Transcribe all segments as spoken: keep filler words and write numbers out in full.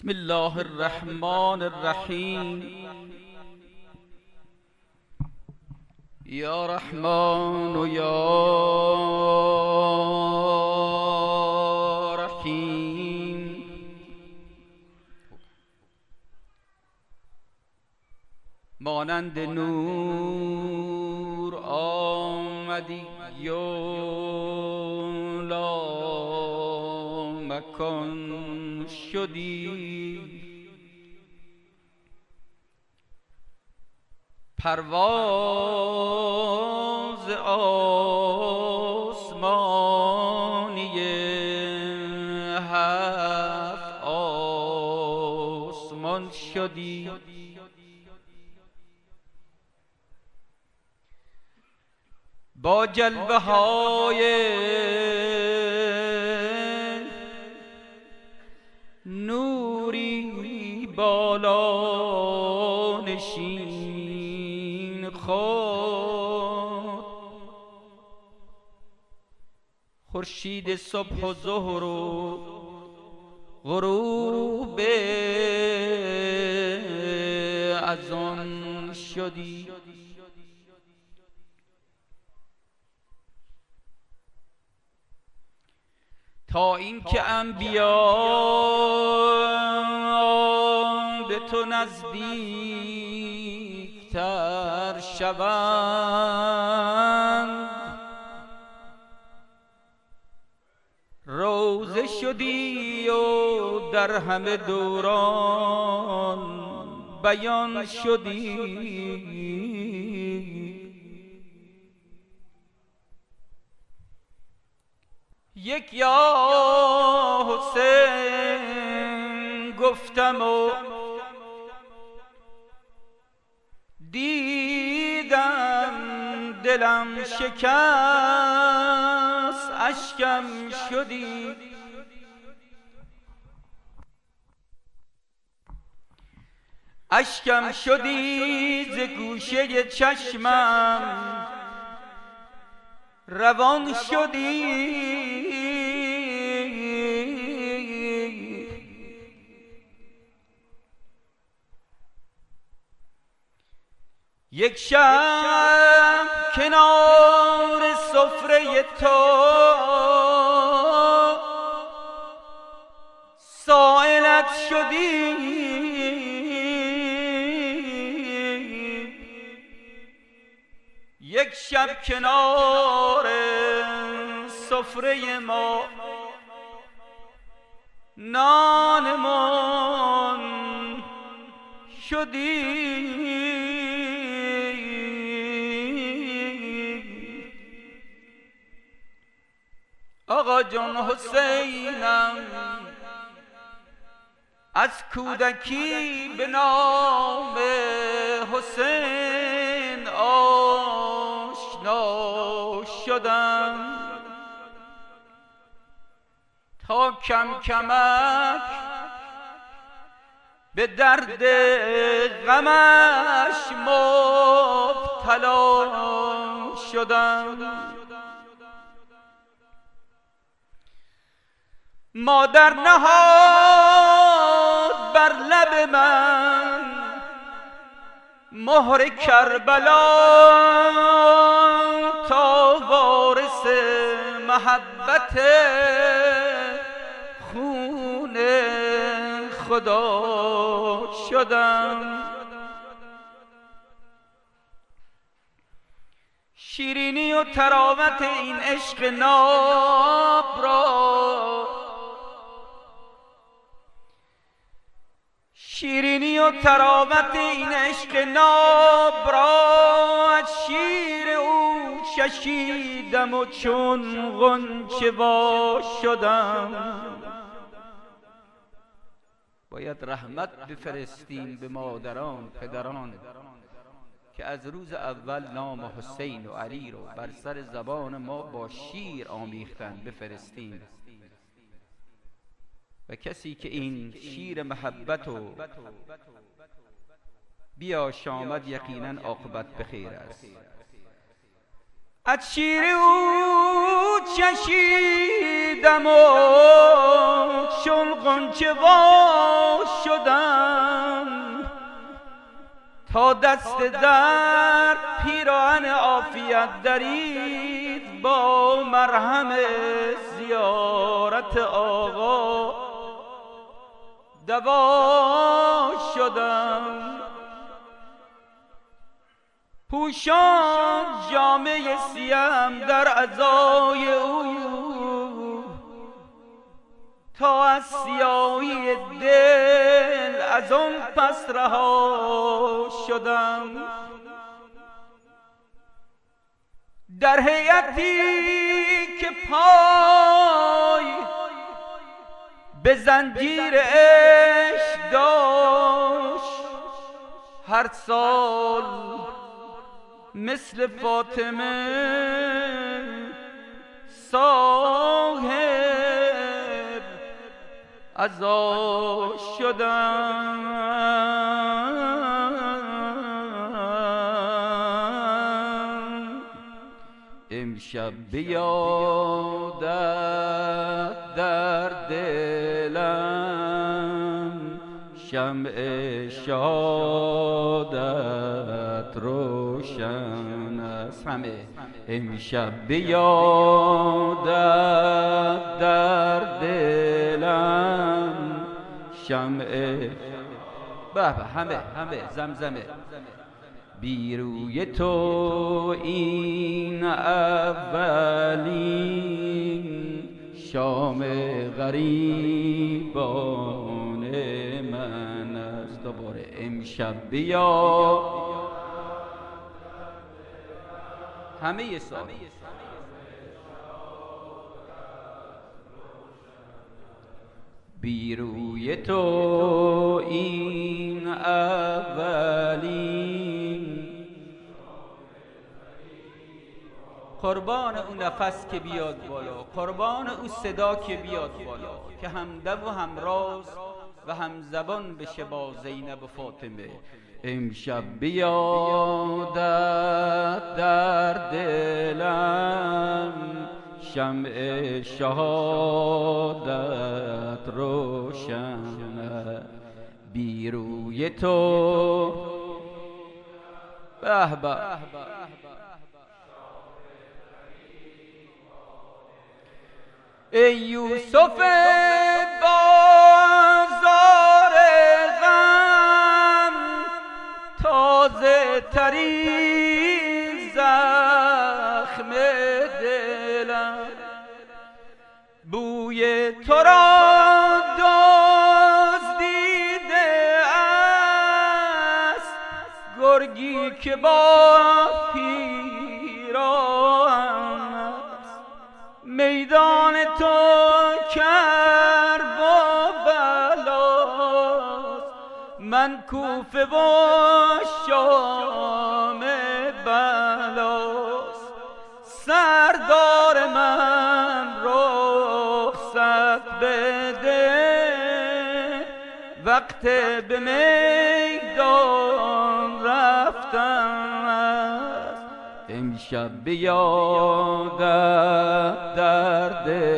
بسم الله الرحمن الرحیم. یا رحمان و یا رحیم. مانند نور آمدی و لامکان شدی، پرواز آسمانی هفت آسمان شدی. با جلوه های نوری بالا نشین خود، خورشید صبح و ظهر و غروب از آن شدی. تا اینکه انبیا به تو نزدیکتر شوند، روضه شدی و در همه دوران بیان شدی. یک یا حسین گفتم و دیدم دلم شکست، اشکم شدی. اشکم شدی ز گوشه چشمم، روان شدی. یک شب کنار سفره تو سائلت شدی، یک شب کنار سفره ما نانمان شدی. آقا جان حسینم از کودکی به نام حسین آشنا شدم، تا کم کمک به درد غمش مبتلا شدم. مادر نهاد بر لب من مهر کربلا، تا وارث محبت خون خدا شدم. شیرینی و تراوت این عشق ناب را، شیرینی و تراوت این عشق ناب را، از شیر او چشیدم و چون غنچه وا شدم. باید رحمت بفرستیم به مادران پدران که از روز اول نام حسین و علی رو بر سر زبان ما با شیر آمیختن بفرستیم، و کسی که این شیر محبت و بیاشامد یقینا عاقبت بخیر است. از شیر او چشیدم و چون غنچه وا تا دست در پیراهن عافیت درید، با مرهم زیارت آقا دوا شدم. پوشان جامه سیم در عزای او، تا از سیاهی دل از آن پس رها شدم. در هیئتی که پای به زنجیر عشق داشت، هر سال مثل فاطمه صاحب عزا شدم. امشب بیادت در دلم، شمع شهادت روشن است همه. امشب بیادت در دلم، شمع به به همه همه زمزمه. بی روی تو این اولین شام غریبان من است. دوباره امشب بیا همه یه سال. بی روی تو این اولین، قربان اون نفس که بیاد بالا، قربان اون صدا که بیاد بالا، که همدم و همراز و همزبان بشه با زینب و فاطمه. امشب بیادت در دلم، شمع شهادت روشن. بی روی تو به به ای یوسف بازار غم، تازه ترین زخم دلم. بوی تو را دزدیده است گرگی که با پیراهن است. میدان تو کرب و بلاست، من کوفه و شام بلاست. سردار من رخصت بده، وقت به میدان رفتن است. امشب بیادت در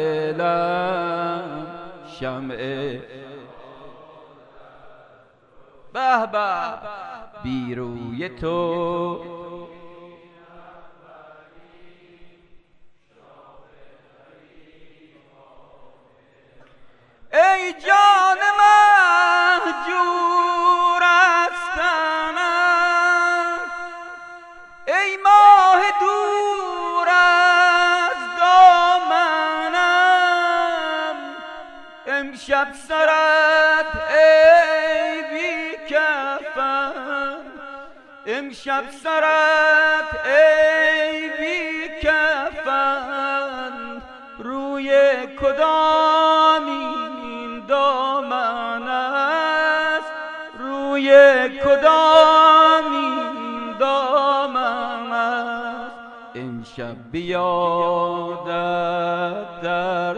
دلم، شمع به به بی روی تو. ای جان مهجور از تنم، ای ماه دور از دامنم. امشب سرت ای بی کفن، امشب سرت ای بی کفن. روی کدامی دامن است، روی کدامین دامن است. امشب بیادت در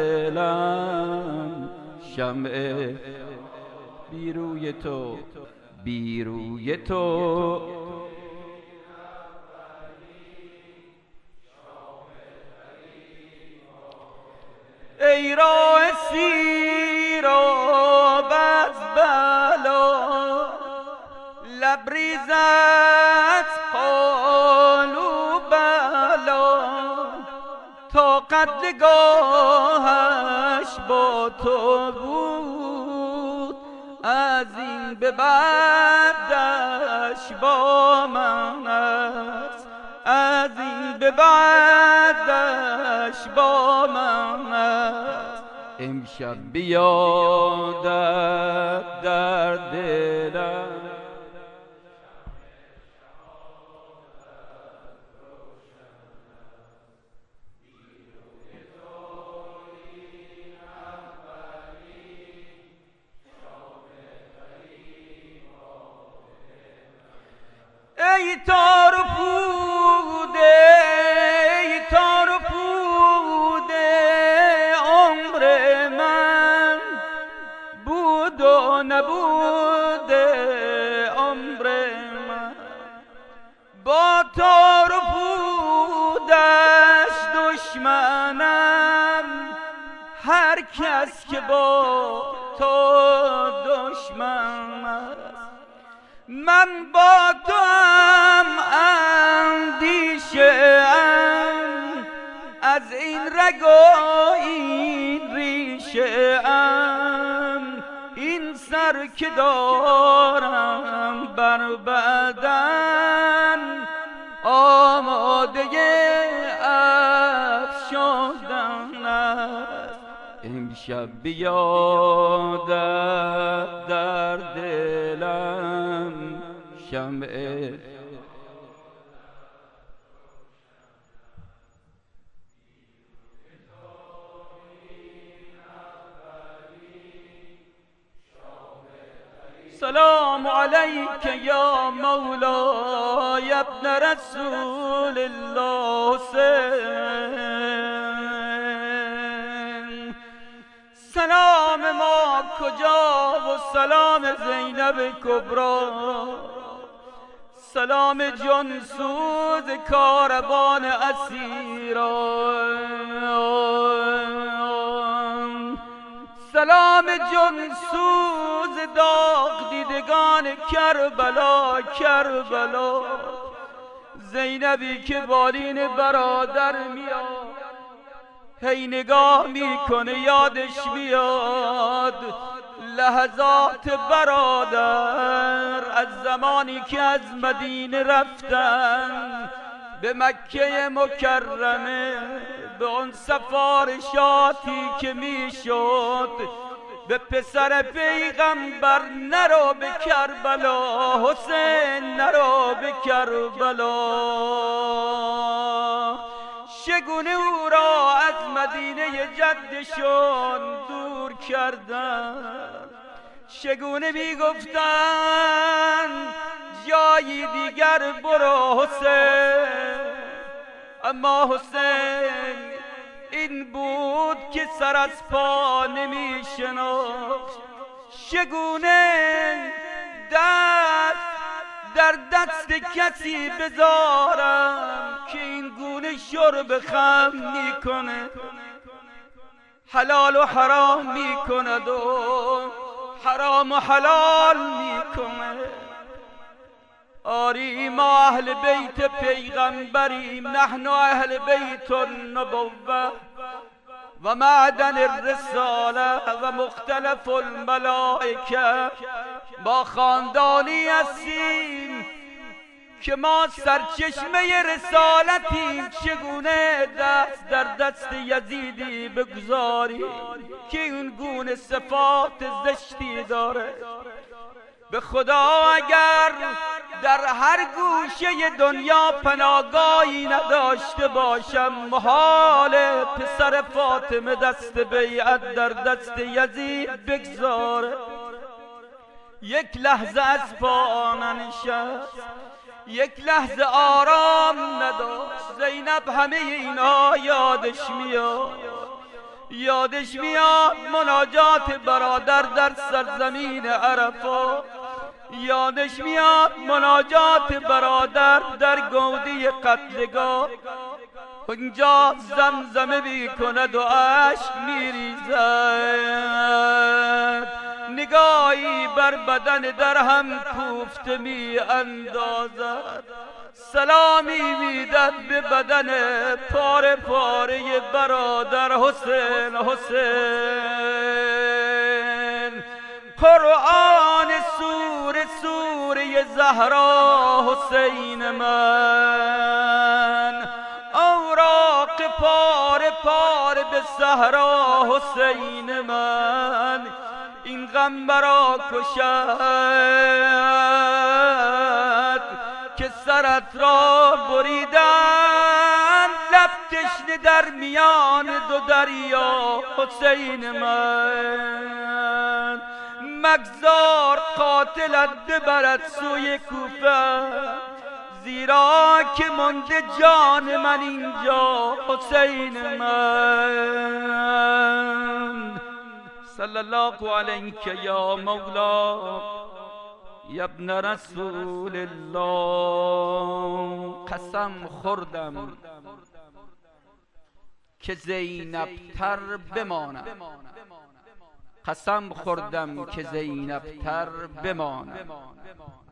دلم، شمع بی روی تو، بی روی تو. ای راه سیراب از بلا، لب لبریزت قالوا بلا تا قتلگاهش با تو بود از این به بعدش با من است از این به بعدش با من است امشب بیادت در دلم ای تار و پوده ای تار و پوده عمر من بود و نبوده عمر من با تار و پودش دشمنم هر کس که با تو دشمن است من با تو هم اندیشه ام از این رگ و این ریشه ام این سر که دارم بر بدن آماده افشاندن است امشب بیادت در دلم شمع سلام علیک یا مولای ابن رسول الله حسین سلام ما کجا و سلام زینب کبری سلام جان سوز کاروان اسیران سلام جان سوز داغ دیدگان کربلا کربلا زینبی که بالین برادر میاد هی نگاه میکنه یادش میاد لحظات برادر از زمانی که از مدینه رفتن به مکه مکرمه به اون سفارشاتی که میشد به پسر پیغمبر نرو به کربلا حسین نرو به کربلا چگونه او را از مدینه جدشون دور کردن چگونه میگفتن جایی دیگر برو حسین اما حسین این بود که سر از پا نمیشناخت چگونه دست در دست کسی بذارم که این گونه شرب خم میکنه حلال و حرام میکند و حرام و حلال میکنه آری ما اهل بیت پیغمبریم نحن اهل بیت النبوه و معدن الرساله و مختلف الملائکه با خاندانی هستیم که ما سرچشمه رسالتیم چگونه دست در دست یزیدی بگذاریم که این گونه صفات زشتی داره به خدا اگر در هر گوشه دنیا پناهگاهی نداشته باشم محال پسر فاطمه دست بیعت در دست یزید بگذاره یک لحظه از پا ننشست یک لحظه آرام نداشت زینب همه اینا یادش میاد یادش میاد مناجات برادر در سرزمین عرفات یادش میاد مناجات برادر در گودی قتلگاه اونجا زمزمه میکند و عشق میریزد نگاه صدایی بر بدن در هم کوفته می اندازد، سلامی میدد به بدن پاره پاره برادر حسین. حسین قرآن سوره سوره زهرا حسین من، اوراق پاره پاره به صحرا حسین من، این غم برا کشد که سرت را بریدن، لب تشنه در میان دو دریا حسین من. مگذار قاتلت ببرد سوی کوفه، زیرا که مانده جان من اینجا حسین من. صلی الله علیک یا مولا یا ابن رسول الله. قسم خوردم که زینب تر بمانم، قسم خوردم که زینب تر بمانم.